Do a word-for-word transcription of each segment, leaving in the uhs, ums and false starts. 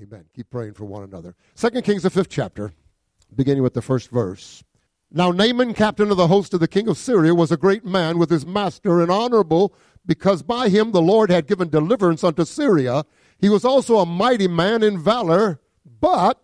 Amen. Keep praying for one another. Second Kings, the fifth chapter, beginning with the first verse. Now Naaman, captain of the host of the king of Syria, was a great man with his master and honorable, because by him the Lord had given deliverance unto Syria. He was also a mighty man in valor, but,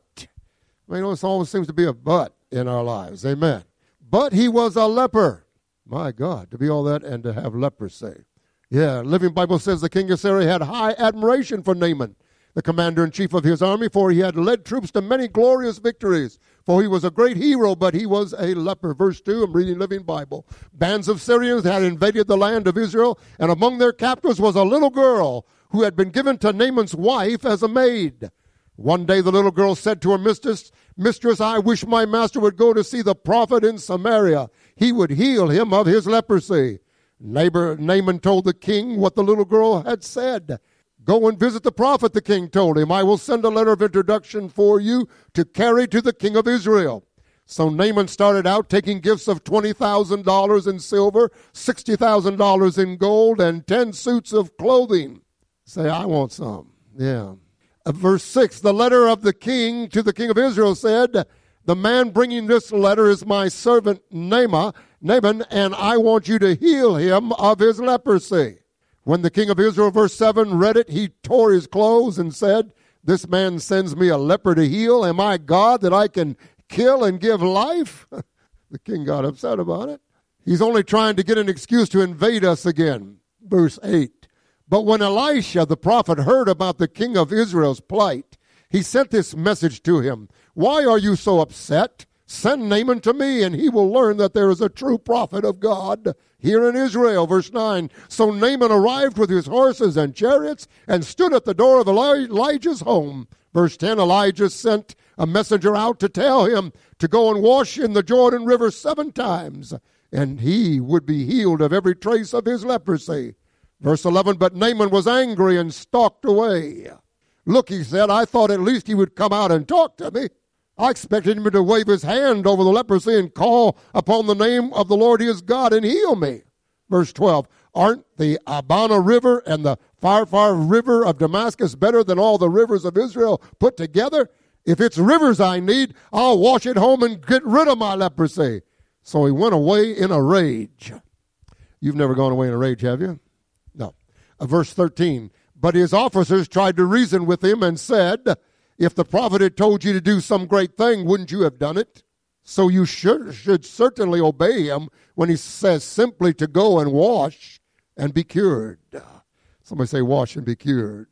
you know, it always seems to be a but in our lives. Amen. But he was a leper. My God, to be all that and to have leprosy. Yeah, Living Bible says the king of Syria had high admiration for Naaman, the commander-in-chief of his army, for he had led troops to many glorious victories. For he was a great hero, but he was a leper. Verse two, I'm reading Living Bible. Bands of Syrians had invaded the land of Israel, and among their captives was a little girl who had been given to Naaman's wife as a maid. One day the little girl said to her mistress, Mistress, I wish my master would go to see the prophet in Samaria. He would heal him of his leprosy. Neighbor Naaman told the king what the little girl had said. Go and visit the prophet, the king told him. I will send a letter of introduction for you to carry to the king of Israel. So Naaman started out taking gifts of twenty thousand dollars in silver, sixty thousand dollars in gold, and ten suits of clothing. Say, I want some. Yeah. Uh, verse six, the letter of the king to the king of Israel said, the man bringing this letter is my servant Naaman, Naaman, and I want you to heal him of his leprosy. When the king of Israel, verse seven, read it, he tore his clothes and said, this man sends me a leper to heal. Am I God that I can kill and give life? The king got upset about it. He's only trying to get an excuse to invade us again. Verse eight. But when Elisha, the prophet, heard about the king of Israel's plight, he sent this message to him. Why are you so upset? Send Naaman to me, and he will learn that there is a true prophet of God here in Israel. Verse nine, so Naaman arrived with his horses and chariots and stood at the door of Elijah's home. Verse ten, Elijah sent a messenger out to tell him to go and wash in the Jordan River seven times, and he would be healed of every trace of his leprosy. Verse eleven, but Naaman was angry and stalked away. Look, he said, I thought at least he would come out and talk to me. I expected him to wave his hand over the leprosy and call upon the name of the Lord his God and heal me. Verse twelve, aren't the Abana River and the Pharpar River of Damascus better than all the rivers of Israel put together? If it's rivers I need, I'll wash it home and get rid of my leprosy. So he went away in a rage. You've never gone away in a rage, have you? No. Uh, verse thirteen, but his officers tried to reason with him and said, if the prophet had told you to do some great thing, wouldn't you have done it? So you should, should certainly obey him when he says simply to go and wash and be cured. Somebody say wash and be cured.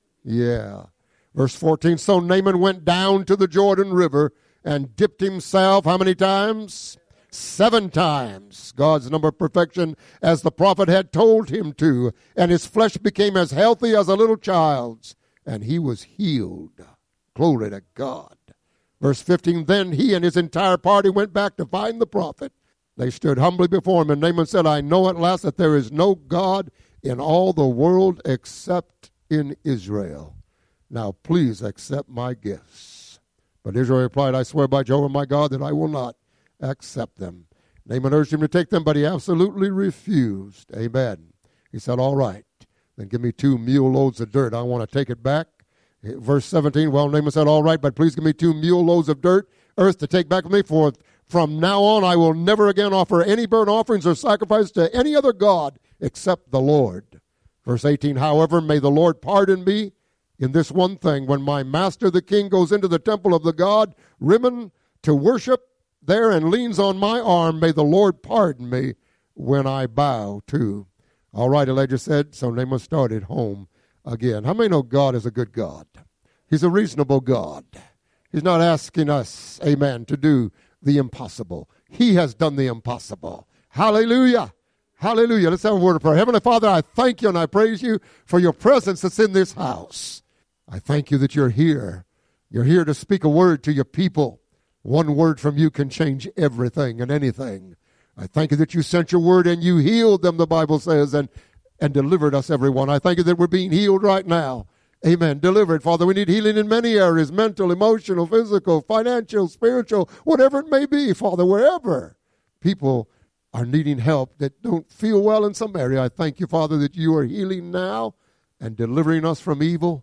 Yeah. Verse fourteen, so Naaman went down to the Jordan River and dipped himself how many times? Seven times, God's number of perfection, as the prophet had told him to, and his flesh became as healthy as a little child's, and he was healed. Glory to God. Verse fifteen, then he and his entire party went back to find the prophet. They stood humbly before him, and Naaman said, I know at last that there is no God in all the world except in Israel. Now please accept my gifts. But Israel replied, I swear by Jehovah my God that I will not accept them. Naaman urged him to take them, but he absolutely refused. Amen. He said, all right, then give me two mule loads of dirt. I want to take it back. Verse seventeen, well, Naaman said, all right, but please give me two mule loads of dirt, earth to take back with me, for from now on I will never again offer any burnt offerings or sacrifice to any other god except the Lord. Verse eighteen, however, may the Lord pardon me in this one thing. When my master the king goes into the temple of the god Rimmon to worship there and leans on my arm, may the Lord pardon me when I bow too. All right, Elijah said, so Naaman started home again. How many know God is a good God? He's a reasonable God. He's not asking us, amen, to do the impossible. He has done the impossible. Hallelujah. Hallelujah. Let's have a word of prayer. Heavenly Father, I thank you and I praise you for your presence that's in this house. I thank you that you're here. You're here to speak a word to your people. One word from you can change everything and anything. I thank you that you sent your word and you healed them, the Bible says, and and delivered us, everyone. I thank you that we're being healed right now. Amen. Delivered. Father, we need healing in many areas, mental, emotional, physical, financial, spiritual, whatever it may be, Father, wherever people are needing help that don't feel well in some area. I thank you, Father, that you are healing now and delivering us from evil.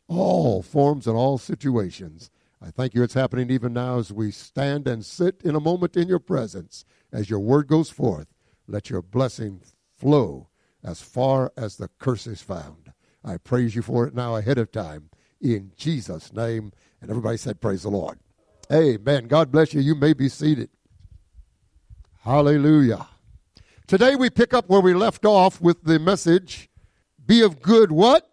all forms and all situations. I thank you it's happening even now as we stand and sit in a moment in your presence. As your word goes forth, let your blessing flow as far as the curse is found. I praise you for it now ahead of time in Jesus' name. And everybody said, praise the Lord. Amen. God bless you. You may be seated. Hallelujah. Today we pick up where we left off with the message, be of good what?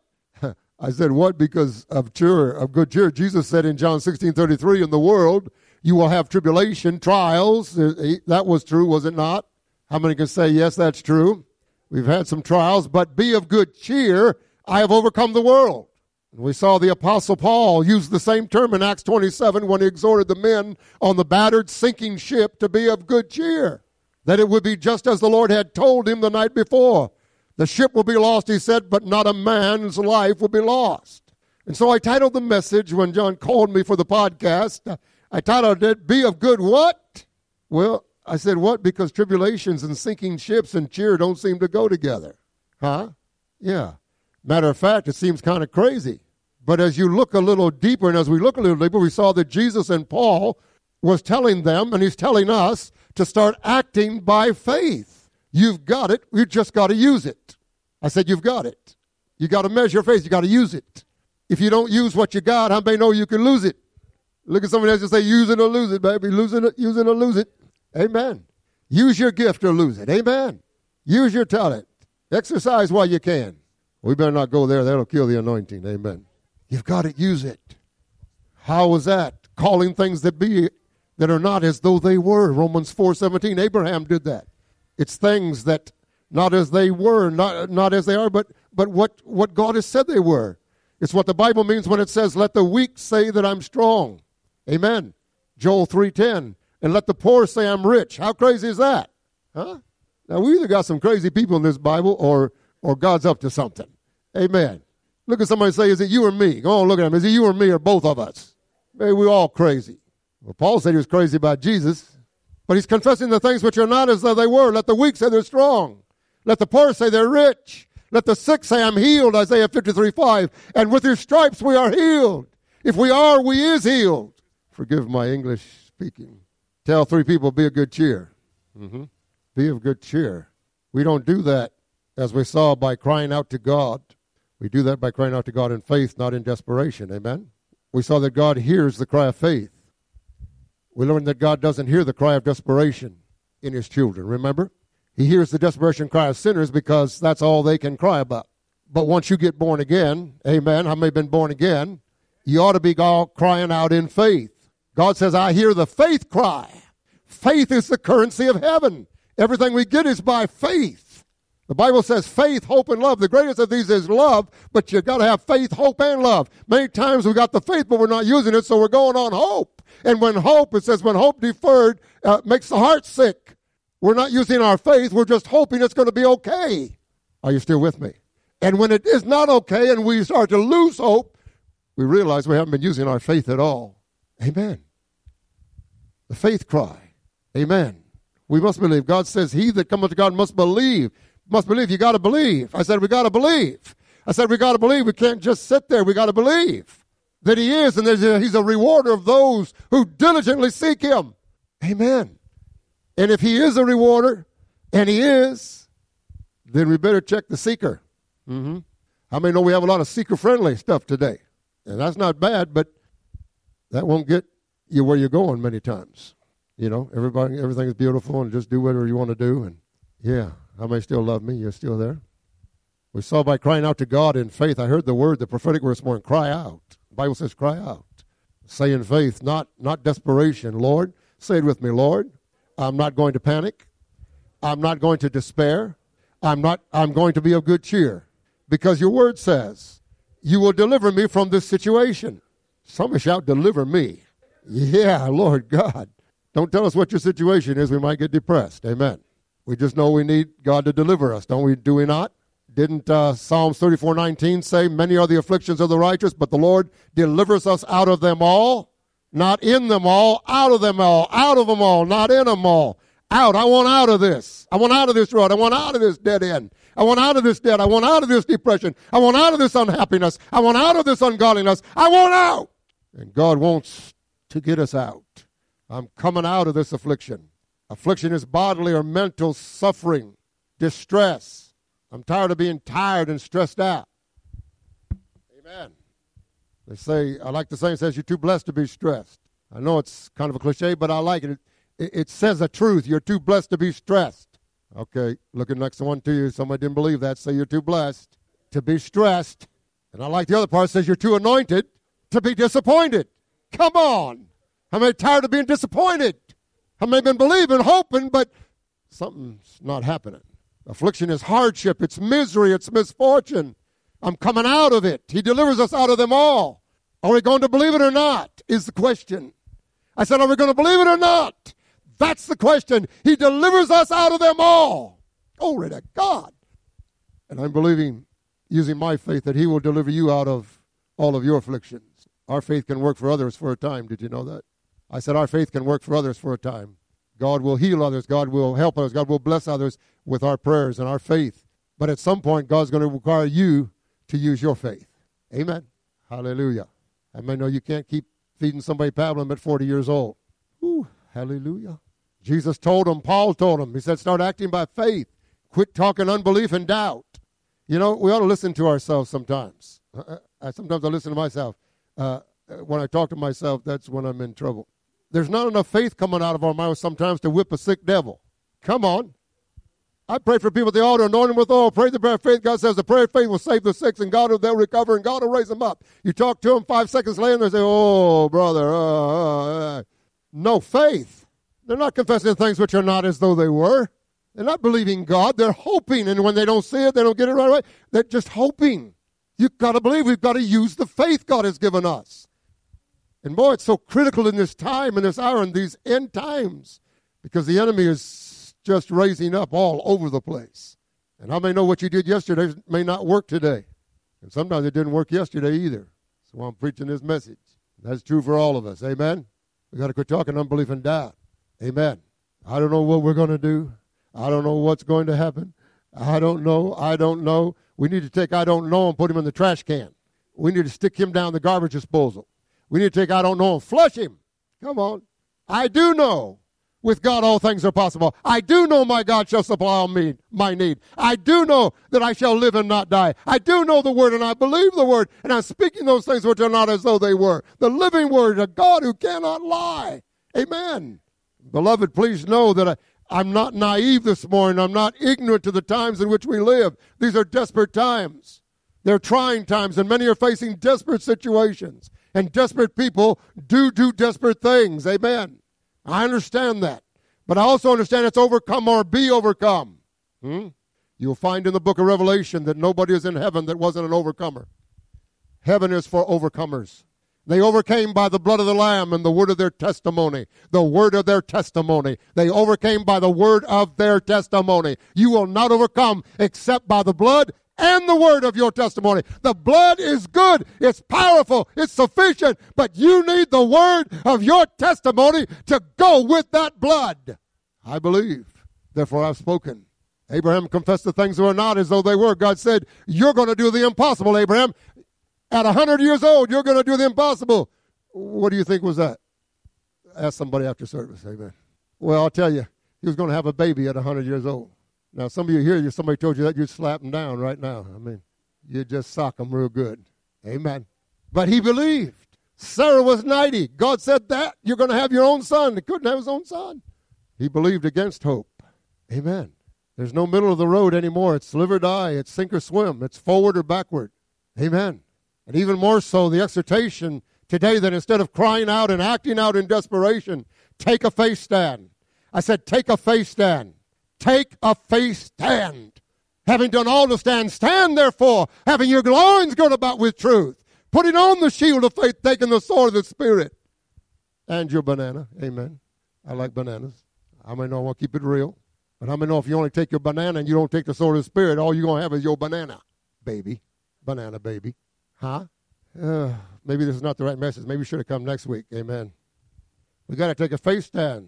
I said what because of cheer, of good cheer. Jesus said in John sixteen thirty-three, in the world you will have tribulation, trials. That was true, was it not? How many can say, yes, that's true? We've had some trials, but be of good cheer. I have overcome the world. We saw the Apostle Paul use the same term in Acts twenty-seven when he exhorted the men on the battered, sinking ship to be of good cheer, that it would be just as the Lord had told him the night before. The ship will be lost, he said, but not a man's life will be lost. And so I titled the message when John called me for the podcast, I titled it, Be of Good What? Well, I said what? Because tribulations and sinking ships and cheer don't seem to go together. Huh? Yeah. Matter of fact, it seems kind of crazy. But as you look a little deeper, and as we look a little deeper, we saw that Jesus and Paul was telling them, and he's telling us, to start acting by faith. You've got it. You just got to use it. I said you've got it. You got to measure faith. You got to use it. If you don't use what you got, how many know you can lose it? Look at somebody else and say, use it or lose it, baby. Losing it, use it or lose it. Amen. Use your gift or lose it. Amen. Use your talent. Exercise while you can. We better not go there. That'll kill the anointing. Amen. You've got to use it. How was that? Calling things that be that are not as though they were. Romans four seventeen. Abraham did that. It's things that not as they were, not not as they are, but but what, what God has said they were. It's what the Bible means when it says, let the weak say that I'm strong. Amen. Joel three ten. And let the poor say I'm rich. How crazy is that? Huh? Now, we either got some crazy people in this Bible or or God's up to something. Amen. Look at somebody and say, is it you or me? Go on, look at him. Is it you or me or both of us? Maybe we're all crazy. Well, Paul said he was crazy about Jesus. But he's confessing the things which are not as though they were. Let the weak say they're strong. Let the poor say they're rich. Let the sick say I'm healed, Isaiah fifty-three five. And with his stripes we are healed. If we are, we is healed. Forgive my English speaking. Tell three people, be of good cheer. Mm-hmm. Be of good cheer. We don't do that, as we saw, by crying out to God. We do that by crying out to God in faith, not in desperation. Amen? We saw that God hears the cry of faith. We learned that God doesn't hear the cry of desperation in his children, remember? He hears the desperation cry of sinners because that's all they can cry about. But once you get born again, amen, how many have been born again? You ought to be all crying out in faith. God says, I hear the faith cry. Faith is the currency of heaven. Everything we get is by faith. The Bible says faith, hope, and love. The greatest of these is love, but you got to have faith, hope, and love. Many times we got the faith, but we're not using it, so we're going on hope. And when hope, it says when hope deferred uh, makes the heart sick. We're not using our faith. We're just hoping it's going to be okay. Are you still with me? And when it is not okay and we start to lose hope, we realize we haven't been using our faith at all. Amen. The faith cry. Amen. We must believe. God says, he that cometh to God must believe. Must believe. You got to believe. I said, we got to believe. I said, we got to believe. We can't just sit there. We got to believe that he is, and a, he's a rewarder of those who diligently seek him. Amen. And if he is a rewarder, and he is, then we better check the seeker. Mm-hmm. How many know we have a lot of seeker-friendly stuff today? And that's not bad, but that won't get you where you're going many times. You know, everybody, everything is beautiful, and just do whatever you want to do. And yeah, how many still love me? You're still there? We saw by crying out to God in faith. I heard the word, the prophetic word this morning, cry out. The Bible says cry out. Say in faith, not, not desperation. Lord, say it with me, Lord, I'm not going to panic. I'm not going to despair. I'm not, I'm going to be of good cheer. Because your word says, you will deliver me from this situation. Somebody shout, deliver me. Yeah, Lord God. Don't tell us what your situation is. We might get depressed. Amen. We just know we need God to deliver us. Don't we? Do we not? Didn't uh, Psalms thirty-four nineteen say, many are the afflictions of the righteous, but the Lord delivers us out of them all? Not in them all, out of them all, out of them all, not in them all, Out. I want out of this. I want out of this road. I want out of this dead end. I want out of this debt. I want out of this depression. I want out of this unhappiness. I want out of this ungodliness. I want out. And God wants to get us out. I'm coming out of this affliction. Affliction is bodily or mental suffering, distress. I'm tired of being tired and stressed out. Amen. They say, I like the saying, it says, you're too blessed to be stressed. I know it's kind of a cliche, but I like it. It, it says the truth. You're too blessed to be stressed. Okay, looking next one to you. Somebody didn't believe that. Say you're too blessed to be stressed. And I like the other part. It says you're too anointed to be disappointed. Come on. How many tired of being disappointed? How many been believing, hoping, but something's not happening? Affliction is hardship. It's misery. It's misfortune. I'm coming out of it. He delivers us out of them all. Are we going to believe it or not is the question. I said, are we going to believe it or not? That's the question. He delivers us out of them all. Glory to God. And I'm believing, using my faith, that he will deliver you out of all of your afflictions. Our faith can work for others for a time. Did you know that? I said our faith can work for others for a time. God will heal others. God will help others. God will bless others with our prayers and our faith. But at some point, God's going to require you to use your faith. Amen. Hallelujah. I may know you can't keep feeding somebody pablum at forty years old. Ooh, hallelujah. Jesus told him, Paul told him, he said, start acting by faith. Quit talking unbelief and doubt. You know, we ought to listen to ourselves sometimes. I, I, sometimes I listen to myself. Uh, when I talk to myself, that's when I'm in trouble. There's not enough faith coming out of our mouths sometimes to whip a sick devil. Come on. I pray for people at the altar, anoint them with oil. Pray the prayer of faith. God says the prayer of faith will save the sick, and God will they'll recover, and God will raise them up. You talk to them five seconds later, and they say, oh, brother, uh, uh, uh. No faith. They're not confessing things which are not as though they were. They're not believing God. They're hoping, and when they don't see it, they don't get it right away. They're just hoping. You've got to believe. We've got to use the faith God has given us. And boy, it's so critical in this time, in this hour, in these end times, because the enemy is just raising up all over the place. And I may know what you did yesterday may not work today. And sometimes it didn't work yesterday either. So I'm preaching this message. That's true for all of us. Amen? We've got to quit talking unbelief and doubt. Amen. I don't know what we're going to do. I don't know what's going to happen. I don't know. I don't know. We need to take I don't know and put him in the trash can. We need to stick him down the garbage disposal. We need to take I don't know and flush him. Come on. I do know with God all things are possible. I do know my God shall supply all me, my need. I do know that I shall live and not die. I do know the word and I believe the word. And I'm speaking those things which are not as though they were. The living word, a God who cannot lie. Amen. Beloved, please know that I, I'm not naive this morning. I'm not ignorant to the times in which we live. These are desperate times. They're trying times, and many are facing desperate situations. And desperate people do do desperate things. Amen. I understand that. But I also understand it's overcome or be overcome. Hmm? You'll find in the book of Revelation that nobody is in heaven that wasn't an overcomer. Heaven is for overcomers. They overcame by the blood of the Lamb and the word of their testimony. The word of their testimony. They overcame by the word of their testimony. You will not overcome except by the blood and the word of your testimony. The blood is good. It's powerful. It's sufficient. But you need the word of your testimony to go with that blood. I believe. Therefore I've spoken. Abraham confessed the things that were not as though they were. God said, you're going to do the impossible, Abraham. At one hundred years old, you're going to do the impossible. What do you think was that? Ask somebody after service. Amen. Well, I'll tell you, he was going to have a baby at one hundred years old. Now, some of you here, somebody told you that, you'd slap him down right now. I mean, you'd just sock him real good. Amen. But he believed. Sarah was ninety. God said that. You're going to have your own son. He couldn't have his own son. He believed against hope. Amen. There's no middle of the road anymore. It's live or die. It's sink or swim. It's forward or backward. Amen. And even more so, the exhortation today that instead of crying out and acting out in desperation, take a faith stand. I said, take a faith stand. Take a faith stand. Having done all to stand, stand therefore, having your loins girt about with truth, putting on the shield of faith, taking the sword of the Spirit, and your banana. Amen. I like bananas. I may know I want to keep it real. But I may know if you only take your banana and you don't take the sword of the Spirit, all you're going to have is your banana, baby. Banana, baby. Huh? Uh, maybe this is not the right message. Maybe we should have come next week. Amen. We got to take a faith stand.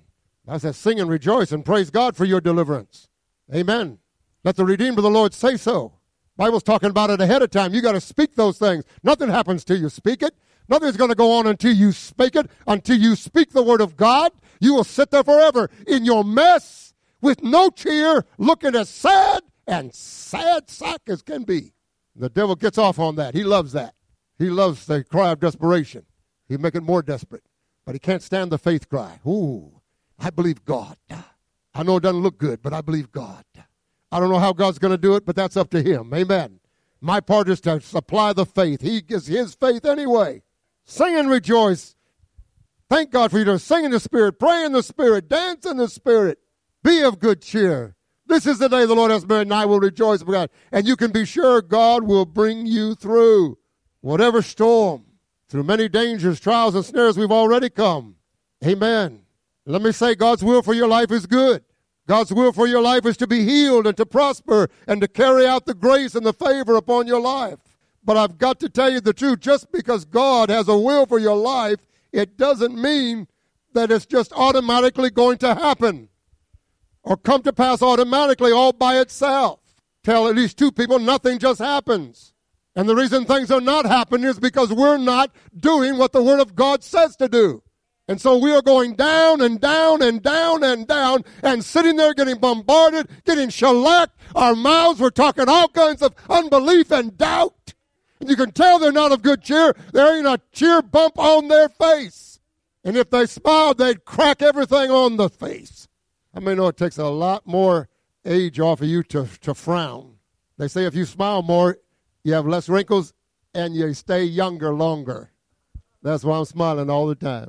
I said, sing and rejoice and praise God for your deliverance. Amen. Let the redeemed of the Lord say so. Bible's talking about it ahead of time. You got to speak those things. Nothing happens till you speak it. Nothing's going to go on until you speak it. Until you speak the word of God, you will sit there forever in your mess with no cheer, looking as sad and sad sack as can be. The devil gets off on that. He loves that. He loves the cry of desperation. He'll make it more desperate. But he can't stand the faith cry. Ooh, I believe God. I know it doesn't look good, but I believe God. I don't know how God's going to do it, but that's up to him. Amen. My part is to supply the faith. He gives his faith anyway. Sing and rejoice. Thank God for you to sing in the Spirit, pray in the Spirit, dance in the Spirit. Be of good cheer. This is the day the Lord has made, and I will rejoice with God. And you can be sure God will bring you through whatever storm, through many dangers, trials, and snares we've already come. Amen. Let me say, God's will for your life is good. God's will for your life is to be healed and to prosper and to carry out the grace and the favor upon your life. But I've got to tell you the truth. Just because God has a will for your life, it doesn't mean that it's just automatically going to happen or come to pass automatically all by itself. Tell at least two people nothing just happens. And the reason things are not happening is because we're not doing what the Word of God says to do. And so we are going down and down and down and down and sitting there getting bombarded, getting shellacked. Our mouths were talking all kinds of unbelief and doubt. And you can tell they're not of good cheer. There ain't a cheer bump on their face. And if they smiled, they'd crack everything on the face. I mean, know it takes a lot more age off of you to, to frown. They say if you smile more, you have less wrinkles and you stay younger longer. That's why I'm smiling all the time.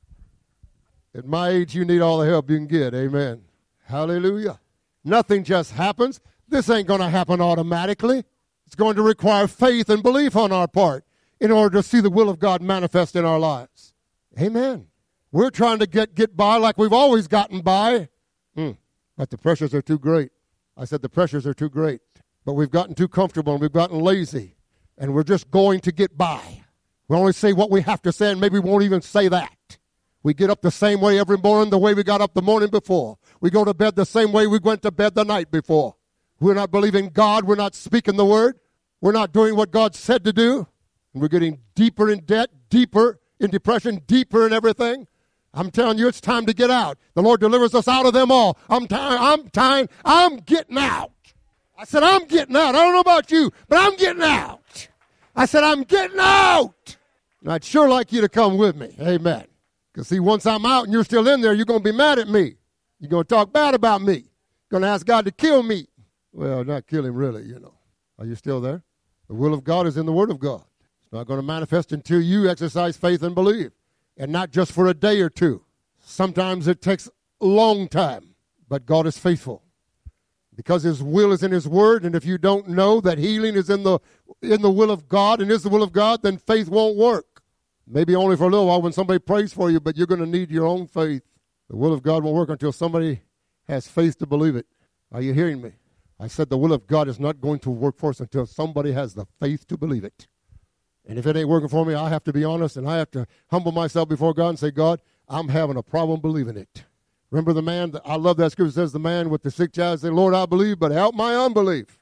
At my age, you need all the help you can get. Amen. Hallelujah. Nothing just happens. This ain't going to happen automatically. It's going to require faith and belief on our part in order to see the will of God manifest in our lives. Amen. We're trying to get, get by like we've always gotten by. Mm, but the pressures are too great. I said the pressures are too great. But we've gotten too comfortable and we've gotten lazy. And we're just going to get by. We only say what we have to say and maybe we won't even say that. We get up the same way every morning the way we got up the morning before. We go to bed the same way we went to bed the night before. We're not believing God. We're not speaking the word. We're not doing what God said to do. And we're getting deeper in debt, deeper in depression, deeper in everything. I'm telling you, it's time to get out. The Lord delivers us out of them all. I'm tired. I'm tired. I'm getting out. I said, I'm getting out. I don't know about you, but I'm getting out. I said, I'm getting out. And I'd sure like you to come with me. Amen. Because, see, once I'm out and you're still in there, you're going to be mad at me. You're going to talk bad about me. You're going to ask God to kill me. Well, not kill him really, you know. Are you still there? The will of God is in the Word of God. It's not going to manifest until you exercise faith and believe. And not just for a day or two. Sometimes it takes a long time. But God is faithful. Because his will is in his word. And if you don't know that healing is in the in the will of God and is the will of God, then faith won't work. Maybe only for a little while when somebody prays for you, but you're going to need your own faith. The will of God won't work until somebody has faith to believe it. Are you hearing me? I said the will of God is not going to work for us until somebody has the faith to believe it. And if it ain't working for me, I have to be honest and I have to humble myself before God and say, God, I'm having a problem believing it. Remember the man, that, I love that scripture, says the man with the sick child said, Lord, I believe, but help my unbelief.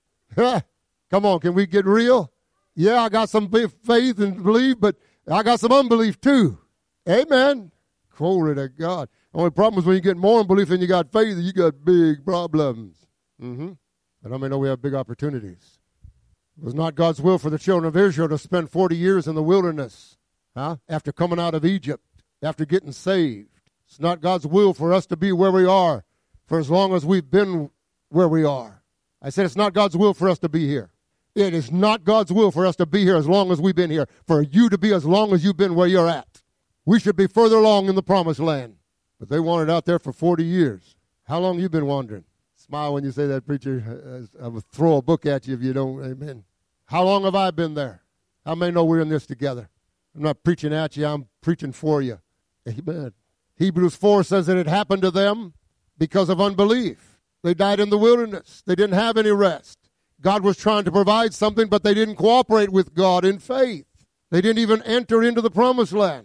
Come on, can we get real? Yeah, I got some big faith and believe, but I got some unbelief too. Amen. Glory to God. The only problem is when you get more unbelief than you got faith, you got big problems. Mm-hmm. And I may know we have big opportunities. It was not God's will for the children of Israel to spend forty years in the wilderness, huh? After coming out of Egypt, after getting saved. It's not God's will for us to be where we are for as long as we've been where we are. I said it's not God's will for us to be here. It is not God's will for us to be here as long as we've been here, for you to be as long as you've been where you're at. We should be further along in the promised land. But they wandered out there for forty years. How long have you been wandering? Smile when you say that, preacher. I will throw a book at you if you don't. Amen. How long have I been there? How many know we're in this together? I'm not preaching at you. I'm preaching for you. Amen. Hebrews four says that it happened to them because of unbelief. They died in the wilderness. They didn't have any rest. God was trying to provide something, but they didn't cooperate with God in faith. They didn't even enter into the promised land.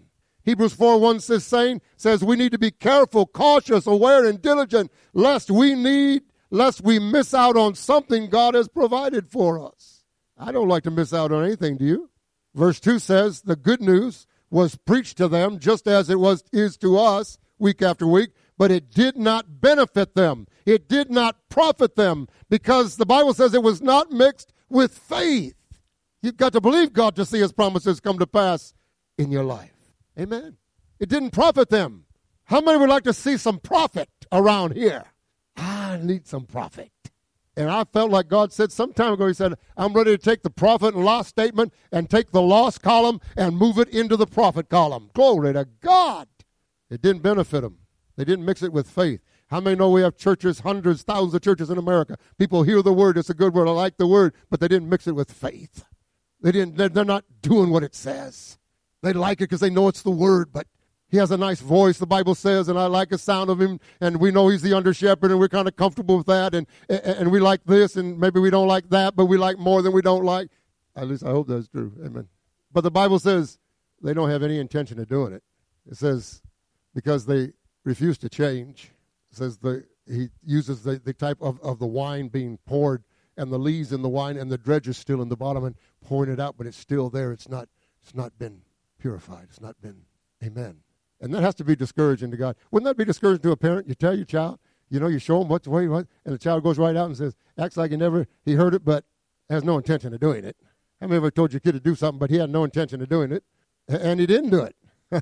Hebrews four one says, saying, says we need to be careful, cautious, aware, and diligent, lest we need, lest we miss out on something God has provided for us. I don't like to miss out on anything, do you? Verse two says, the good news was preached to them just as it was is to us week after week, but it did not benefit them. It did not profit them because the Bible says it was not mixed with faith. You've got to believe God to see his promises come to pass in your life. Amen. It didn't profit them. How many would like to see some profit around here? I need some profit. And I felt like God said some time ago, he said, I'm ready to take the profit and loss statement and take the loss column and move it into the profit column. Glory to God. It didn't benefit them. They didn't mix it with faith. How many know we have churches, hundreds, thousands of churches in America? People hear the word. It's a good word. I like the word. But they didn't mix it with faith. They didn't, they're, they're not doing what it says. They like it because they know it's the word, but he has a nice voice, the Bible says, and I like the sound of him, and we know he's the under shepherd, and we're kind of comfortable with that, and, and and we like this, and maybe we don't like that, but we like more than we don't like. At least I hope that's true. Amen. But the Bible says they don't have any intention of doing it. It says because they refuse to change. It says the, he uses the, the type of, of the wine being poured, and the lees in the wine, and the dredge is still in the bottom, and pouring it out, but it's still there. It's not. It's not been purified. It's not been. Amen. And that has to be discouraging to God. Wouldn't that be discouraging to a parent? You tell your child, you know, you show him what's the way you want, and the child goes right out and says, acts like he never, he heard it, but has no intention of doing it. How many ever told your kid to do something, but he had no intention of doing it, and he didn't do it?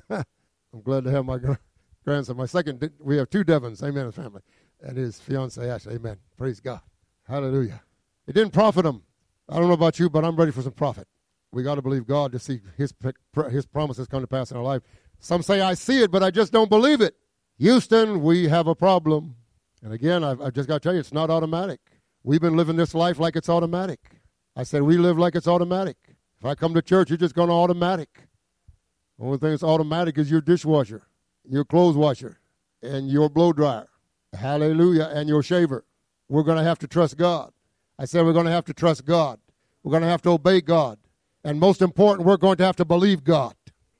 I'm glad to have my grandson. My second, we have two Devons, amen, in the family, and his fiancee, Ashley, amen. Praise God. Hallelujah. It didn't profit him. I don't know about you, but I'm ready for some profit. We got to believe God to see his, his promises come to pass in our life. Some say, I see it, but I just don't believe it. Houston, we have a problem. And again, I've, I've just got to tell you, it's not automatic. We've been living this life like it's automatic. I said, we live like it's automatic. If I come to church, you're just going to automatic. The only thing that's automatic is your dishwasher, your clothes washer, and your blow dryer. Hallelujah, and your shaver. We're going to have to trust God. I said we're going to have to trust God. We're going to have to obey God. And most important, we're going to have to believe God.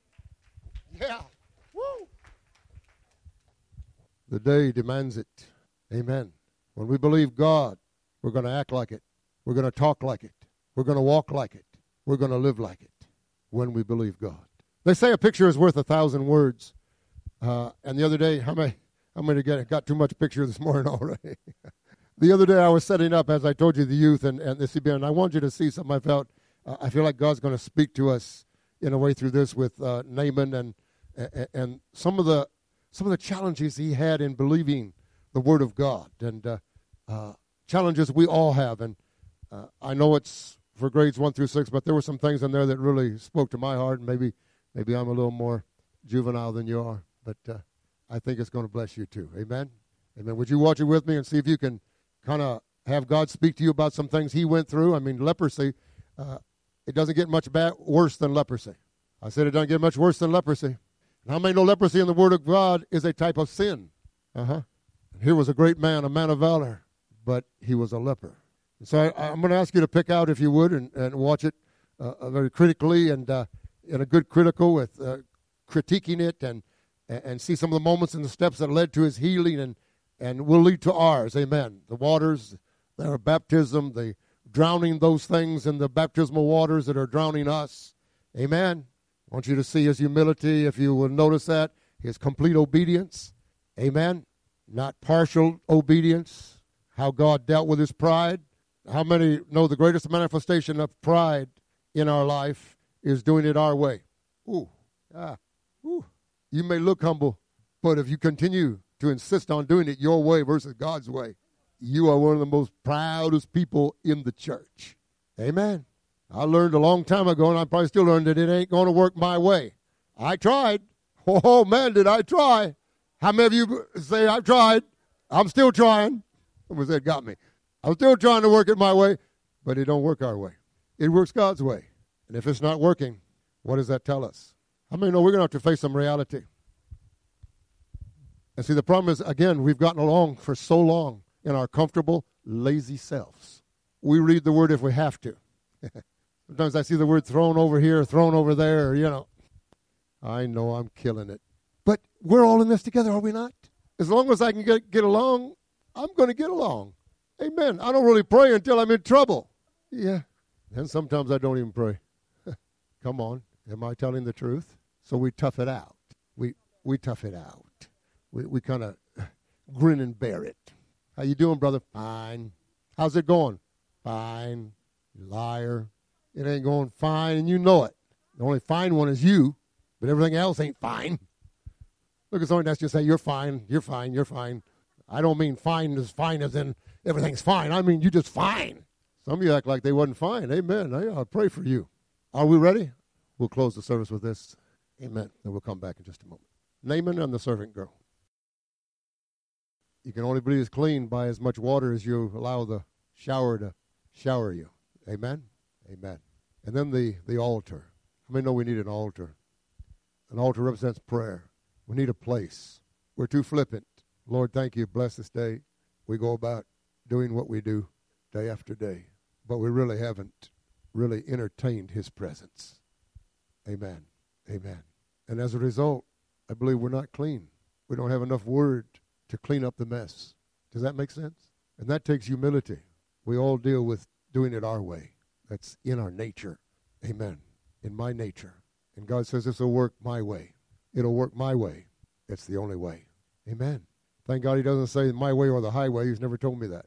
Yeah. Woo. The day demands it. Amen. When we believe God, we're going to act like it. We're going to talk like it. We're going to walk like it. We're going to live like it when we believe God. They say a picture is worth a thousand words. Uh, and the other day, how many, how many get, got too much picture this morning already? The other day I was setting up, as I told you, the youth and, and the C B N. And I want you to see something I felt. Uh, I feel like God's going to speak to us in a way through this with uh, Naaman and, and and some of the some of the challenges he had in believing the Word of God, and uh, uh, challenges we all have. And uh, I know it's for grades one through six, but there were some things in there that really spoke to my heart. And maybe maybe I'm a little more juvenile than you are, but uh, I think it's going to bless you too. Amen. Amen. Would you watch it with me and see if you can kind of have God speak to you about some things he went through? I mean, leprosy. Uh, It doesn't get much bad, worse than leprosy. I said it doesn't get much worse than leprosy. And how many know leprosy in the Word of God is a type of sin? Uh-huh. Here was a great man, a man of valor, but he was a leper. And so I, I'm going to ask you to pick out, if you would, and, and watch it uh, very critically and uh, in a good critical with uh, critiquing it and, and see some of the moments and the steps that led to his healing and, and will lead to ours. Amen. The waters, their baptism, the drowning those things in the baptismal waters that are drowning us. Amen. I want you to see his humility, if you will notice that, his complete obedience. Amen. Not partial obedience. How God dealt with his pride. How many know the greatest manifestation of pride in our life is doing it our way? Ooh. Ah. Ooh. You may look humble, but if you continue to insist on doing it your way versus God's way, you are one of the most proudest people in the church. Amen. I learned a long time ago, and I probably still learned, that it ain't going to work my way. I tried. Oh, man, did I try. How many of you say, I've tried? I'm still trying. Someone said, got me. I'm still trying to work it my way, but it don't work our way. It works God's way. And if it's not working, what does that tell us? How many know we're going to have to face some reality? And see, the problem is, again, we've gotten along for so long in our comfortable, lazy selves. We read the word if we have to. Sometimes I see the word thrown over here, thrown over there, you know. I know I'm killing it. But we're all in this together, are we not? As long as I can get, get along, I'm going to get along. Amen. I don't really pray until I'm in trouble. Yeah. And sometimes I don't even pray. Come on. Am I telling the truth? So we tough it out. We we tough it out. We we kind of grin and bear it. How you doing, brother? Fine. How's it going? Fine. You liar. It ain't going fine, and you know it. The only fine one is you, but everything else ain't fine. Look at someone that's just say, you're fine, you're fine, you're fine. I don't mean fine as fine as in everything's fine. I mean you just fine. Some of you act like they wasn't fine. Amen. I, I'll pray for you. Are we ready? We'll close the service with this. Amen. Then we'll come back in just a moment. Naaman and the servant girl. You can only be as clean by as much water as you allow the shower to shower you. Amen? Amen. And then the, the altar. How many know we need an altar? An altar represents prayer. We need a place. We're too flippant. Lord, thank you. Bless this day. We go about doing what we do day after day. But we really haven't really entertained his presence. Amen. Amen. And as a result, I believe we're not clean. We don't have enough word to clean up the mess. Does that make sense? And that takes humility. We all deal with doing it our way. That's in our nature. Amen. In my nature. And God says this will work my way. It'll work my way. It's the only way. Amen. Thank God he doesn't say my way or the highway. He's never told me that.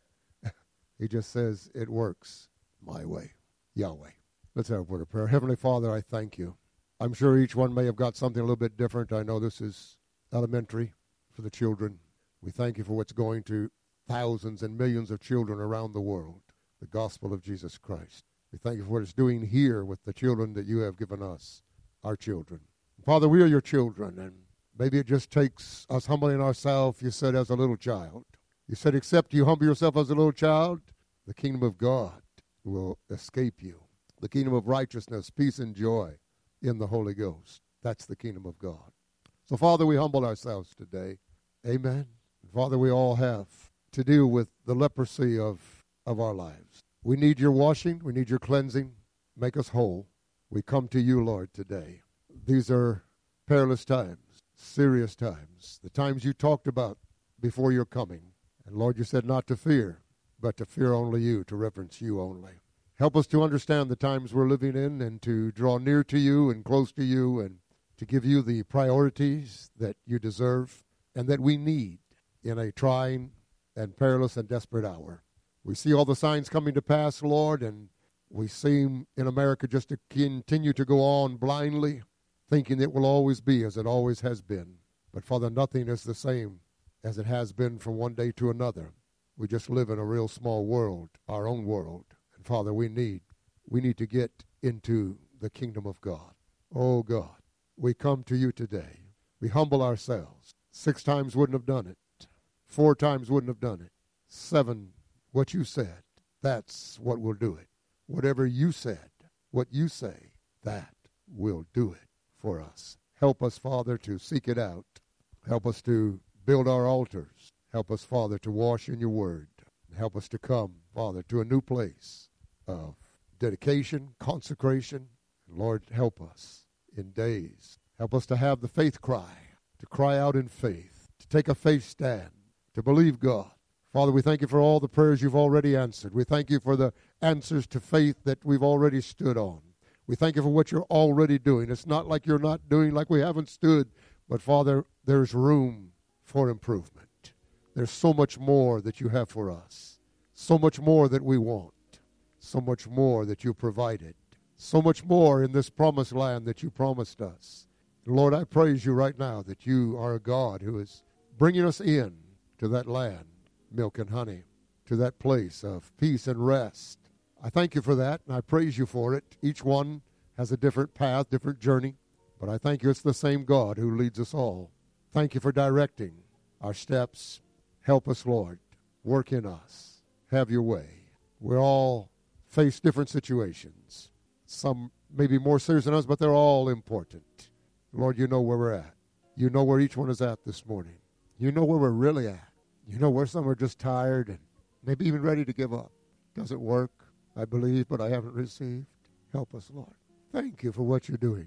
He just says it works my way. Yahweh. Let's have a word of prayer. Heavenly Father, I thank you. I'm sure each one may have got something a little bit different. I know this is elementary for the children. We thank you for what's going to thousands and millions of children around the world, the gospel of Jesus Christ. We thank you for what it's doing here with the children that you have given us, our children. Father, we are your children, and maybe it just takes us humbling ourselves, you said, as a little child. You said, except you humble yourself as a little child, the kingdom of God will escape you. The kingdom of righteousness, peace, and joy in the Holy Ghost. That's the kingdom of God. So, Father, we humble ourselves today. Amen. Father, we all have to deal with the leprosy of, of our lives. We need your washing. We need your cleansing. Make us whole. We come to you, Lord, today. These are perilous times, serious times, the times you talked about before your coming. And, Lord, you said not to fear, but to fear only you, to reverence you only. Help us to understand the times we're living in and to draw near to you and close to you and to give you the priorities that you deserve and that we need in a trying and perilous and desperate hour. We see all the signs coming to pass, Lord, and we seem in America just to continue to go on blindly, thinking it will always be as it always has been. But, Father, nothing is the same as it has been from one day to another. We just live in a real small world, our own world. And, Father, we need, we need to get into the kingdom of God. Oh, God, we come to you today. We humble ourselves. Six times wouldn't have done it. Four times wouldn't have done it. Seven, what you said, that's what will do it. Whatever you said, what you say, that will do it for us. Help us, Father, to seek it out. Help us to build our altars. Help us, Father, to wash in your word. Help us to come, Father, to a new place of dedication, consecration. Lord, help us in days. Help us to have the faith cry, to cry out in faith, to take a faith stand, to believe God. Father, we thank you for all the prayers you've already answered. We thank you for the answers to faith that we've already stood on. We thank you for what you're already doing. It's not like you're not doing, like we haven't stood, but Father, there's room for improvement. There's so much more that you have for us, so much more that we want, so much more that you provided, so much more in this promised land that you promised us. Lord, I praise you right now that you are a God who is bringing us in to that land, milk and honey, to that place of peace and rest. I thank you for that, and I praise you for it. Each one has a different path, different journey, but I thank you it's the same God who leads us all. Thank you for directing our steps. Help us, Lord. Work in us. Have your way. We all face different situations. Some may be more serious than others, but they're all important. Lord, you know where we're at. You know where each one is at this morning. You know where we're really at. You know where some are just tired and maybe even ready to give up. Doesn't work, I believe, but I haven't received. Help us, Lord. Thank you for what you're doing.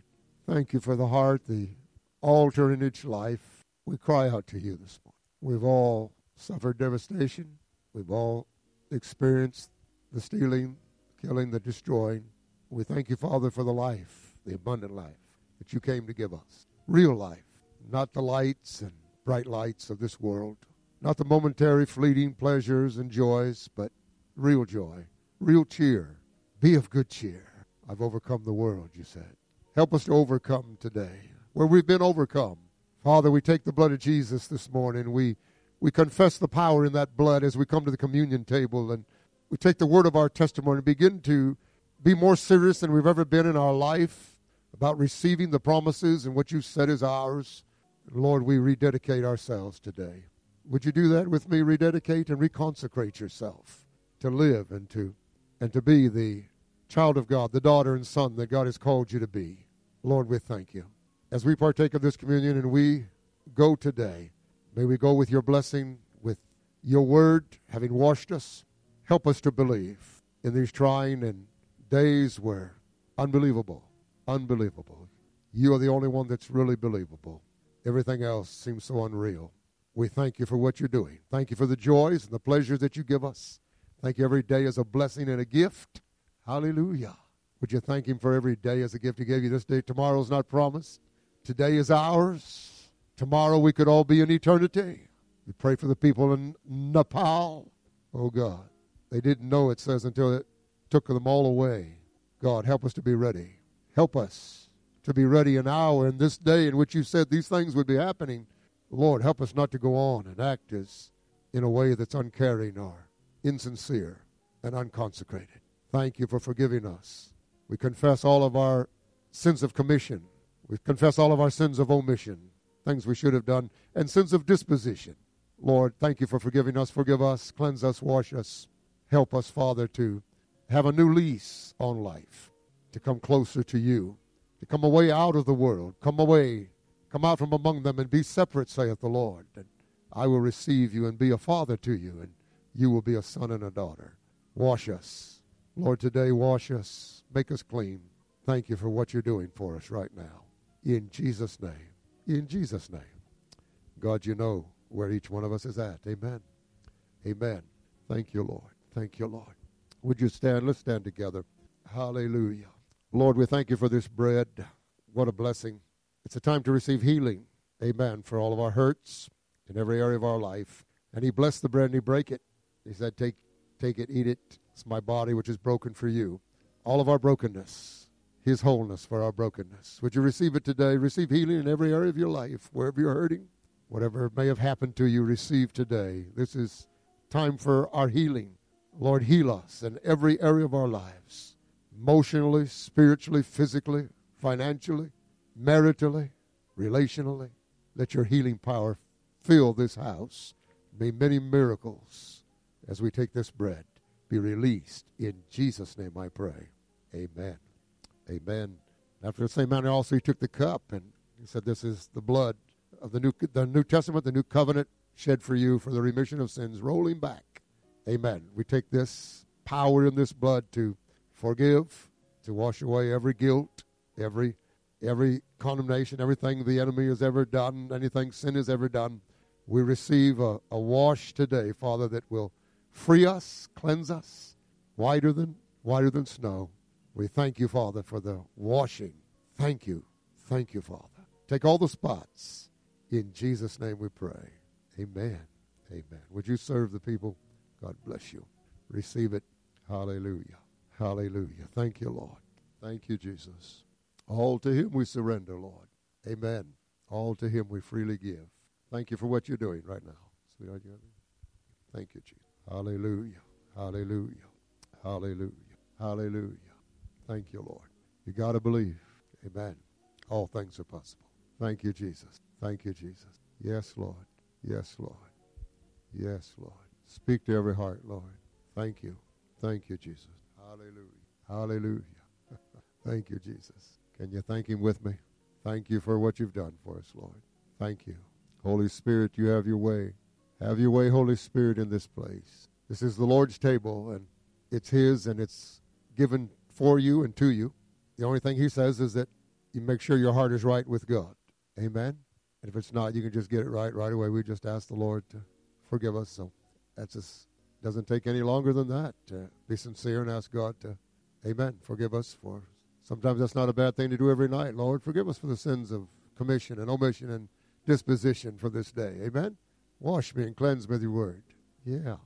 Thank you for the heart, the altar in each life. We cry out to you this morning. We've all suffered devastation. We've all experienced the stealing, killing, the destroying. We thank you, Father, for the life, the abundant life that you came to give us. Real life, not the lights and bright lights of this world, not the momentary fleeting pleasures and joys, but real joy, real cheer. Be of good cheer. I've overcome the world, you said. Help us to overcome today, where we've been overcome. Father, we take the blood of Jesus this morning. We we confess the power in that blood as we come to the communion table, and we take the word of our testimony and begin to be more serious than we've ever been in our life about receiving the promises and what you said is ours. Lord, we rededicate ourselves today. Would you do that with me? Rededicate and reconsecrate yourself to live and to and to be the child of God, the daughter and son that God has called you to be. Lord, we thank you. As we partake of this communion and we go today, may we go with your blessing, with your word, having washed us. Help us to believe in these trying and days where unbelievable, unbelievable. You are the only one that's really believable. Everything else seems so unreal. We thank you for what you're doing. Thank you for the joys and the pleasures that you give us. Thank you every day as a blessing and a gift. Hallelujah. Would you thank him for every day as a gift he gave you this day? Tomorrow's not promised. Today is ours. Tomorrow we could all be in eternity. We pray for the people in Nepal. Oh, God. They didn't know, it says, until it took them all away. God, help us to be ready. Help us to be ready an hour in this day in which you said these things would be happening. Lord, help us not to go on and act as in a way that's uncaring or insincere and unconsecrated. Thank you for forgiving us. We confess all of our sins of commission. We confess all of our sins of omission, things we should have done, and sins of disposition. Lord, thank you for forgiving us. Forgive us, cleanse us, wash us. Help us, Father, to have a new lease on life, to come closer to you, to come away out of the world, come away, come out from among them and be separate, saith the Lord. And I will receive you and be a father to you, and you will be a son and a daughter. Wash us. Lord, today wash us, make us clean. Thank you for what you're doing for us right now. In Jesus' name. In Jesus' name. God, you know where each one of us is at. Amen. Amen. Thank you, Lord. Thank you, Lord. Would you stand? Let's stand together. Hallelujah. Lord, we thank you for this bread. What a blessing. It's a time to receive healing. Amen. For all of our hurts in every area of our life. And he blessed the bread and he broke it. He said, take, take it, eat it. It's my body which is broken for you. All of our brokenness, his wholeness for our brokenness. Would you receive it today? Receive healing in every area of your life. Wherever you're hurting, whatever may have happened to you, receive today. This is time for our healing. Lord, heal us in every area of our lives. Emotionally, spiritually, physically, financially, maritally, relationally. Let your healing power fill this house. May many miracles as we take this bread be released. In Jesus' name I pray. Amen. Amen. After the same manner also he took the cup and he said, this is the blood of the New, the New Testament, the New Covenant shed for you for the remission of sins, rolling back. Amen. We take this power in this blood to forgive, to wash away every guilt, every every condemnation, everything the enemy has ever done, anything sin has ever done. We receive a, a wash today, Father, that will free us, cleanse us, whiter than whiter than snow. We thank you, Father, for the washing. Thank you. Thank you, Father. Take all the spots. In Jesus' name we pray. Amen. Amen. Would you serve the people? God bless you. Receive it. Hallelujah. Hallelujah. Thank you, Lord. Thank you, Jesus. All to him we surrender, Lord. Amen. All to him we freely give. Thank you for what you're doing right now. Sweetheart, you thank you, Jesus. Hallelujah. Hallelujah. Hallelujah. Hallelujah. Thank you, Lord. You got to believe. Amen. All things are possible. Thank you, Jesus. Thank you, Jesus. Yes, Lord. Yes, Lord. Yes, Lord. Speak to every heart, Lord. Thank you. Thank you, Jesus. Hallelujah. Hallelujah. Thank you, Jesus. Can you thank him with me? Thank you for what you've done for us, Lord. Thank you. Holy Spirit, you have your way. Have your way, Holy Spirit, in this place. This is the Lord's table, and it's his, and it's given for you and to you. The only thing he says is that you make sure your heart is right with God. Amen? And if it's not, you can just get it right right away. We just ask the Lord to forgive us. So that just doesn't take any longer than that. To be sincere and ask God to, amen, forgive us for. Sometimes that's not a bad thing to do every night. Lord, forgive us for the sins of commission and omission and disposition for this day. Amen? Wash me and cleanse me with your word. Yeah.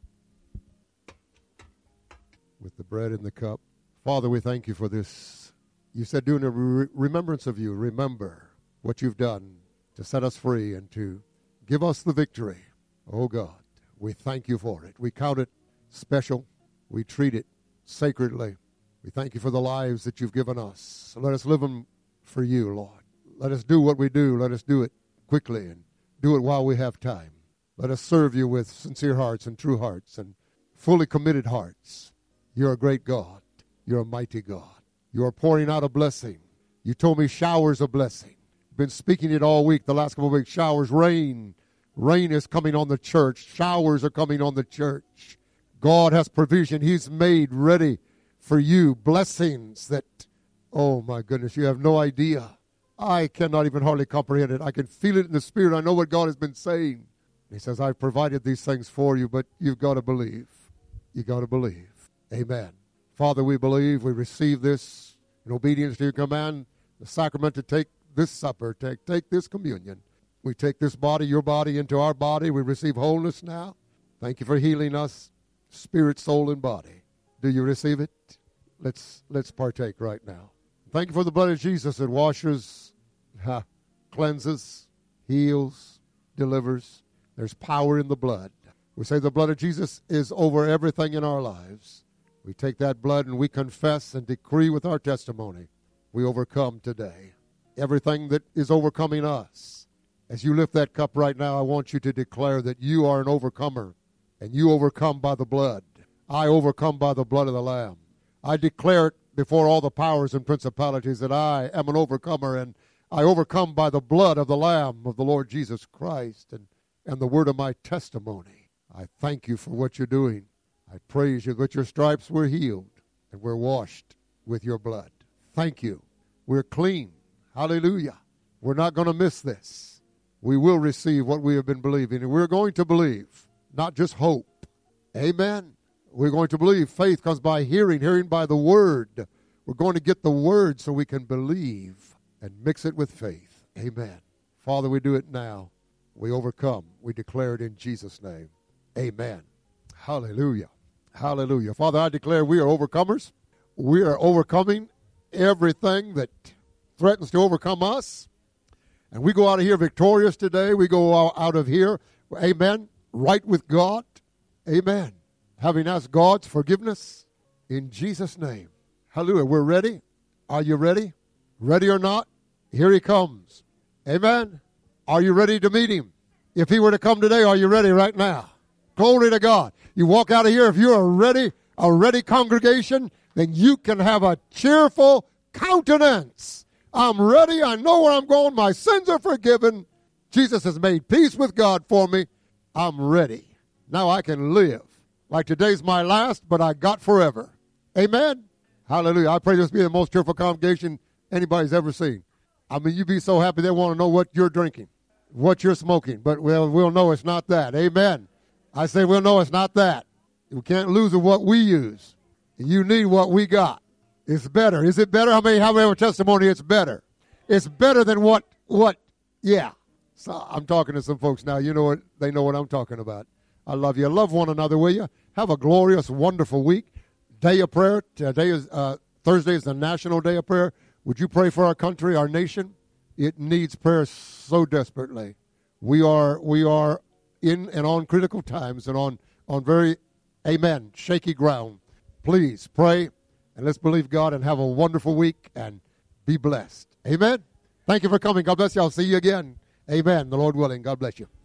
With the bread and the cup. Father, we thank you for this. You said, doing a re- remembrance of you, remember what you've done to set us free and to give us the victory. Oh God, we thank you for it. We count it special. We treat it sacredly. We thank you for the lives that you've given us. Let us live them for you, Lord. Let us do what we do. Let us do it quickly and do it while we have time. Let us serve you with sincere hearts and true hearts and fully committed hearts. You're a great God. You're a mighty God. You are pouring out a blessing. You told me showers of blessing. I've been speaking it all week, the last couple of weeks. Showers, rain. Rain is coming on the church. Showers are coming on the church. God has provision. He's made ready for you blessings that, oh my goodness, you have no idea. I cannot even hardly comprehend it. I can feel it in the spirit. I know what God has been saying. He says, I've provided these things for you, but you've got to believe. You've got to believe. Amen. Father, we believe. We receive this in obedience to your command, the sacrament to take this supper, take, take this communion. We take this body, your body, into our body. We receive wholeness now. Thank you for healing us, spirit, soul, and body. Do you receive it? Let's let's partake right now. Thank you for the blood of Jesus that washes, ha, cleanses, heals, delivers. There's power in the blood. We say the blood of Jesus is over everything in our lives. We take that blood and we confess and decree with our testimony. We overcome today. Everything that is overcoming us. As you lift that cup right now, I want you to declare that you are an overcomer and you overcome by the blood. I overcome by the blood of the Lamb. I declare it before all the powers and principalities that I am an overcomer, and I overcome by the blood of the Lamb of the Lord Jesus Christ and, and the word of my testimony. I thank you for what you're doing. I praise you that your stripes were healed and we're washed with your blood. Thank you. We're clean. Hallelujah. We're not going to miss this. We will receive what we have been believing, and we're going to believe, not just hope. Amen. We're going to believe. Faith comes by hearing, hearing by the word. We're going to get the word so we can believe and mix it with faith. Amen. Father, we do it now. We overcome. We declare it in Jesus' name. Amen. Hallelujah. Hallelujah. Father, I declare we are overcomers. We are overcoming everything that threatens to overcome us. And we go out of here victorious today. We go out of here, amen, right with God. Amen. Having asked God's forgiveness in Jesus' name. Hallelujah. We're ready. Are you ready? Ready or not? Here he comes. Amen. Are you ready to meet him? If he were to come today, are you ready right now? Glory to God. You walk out of here, if you're a ready, a ready congregation, then you can have a cheerful countenance. I'm ready. I know where I'm going. My sins are forgiven. Jesus has made peace with God for me. I'm ready. Now I can live. Like today's my last, but I got forever. Amen. Hallelujah. I pray this be the most cheerful congregation anybody's ever seen. I mean, you'd be so happy they want to know what you're drinking, what you're smoking, but we'll, we'll know it's not that. Amen. I say we'll know it's not that. We can't lose what we use. You need what we got. It's better. Is it better? How many have a testimony? It's better. It's better than what, what, yeah. So I'm talking to some folks now. You know what? They know what I'm talking about. I love you. Love one another, will you? Have a glorious, wonderful week. Day of prayer. Today is, uh, Thursday is the National Day of Prayer. Would you pray for our country, our nation? It needs prayer so desperately. We are, we are in and on critical times and on, on very, amen, shaky ground. Please pray. And let's believe God and have a wonderful week and be blessed. Amen. Thank you for coming. God bless you. I'll see you again. Amen. The Lord willing. God bless you.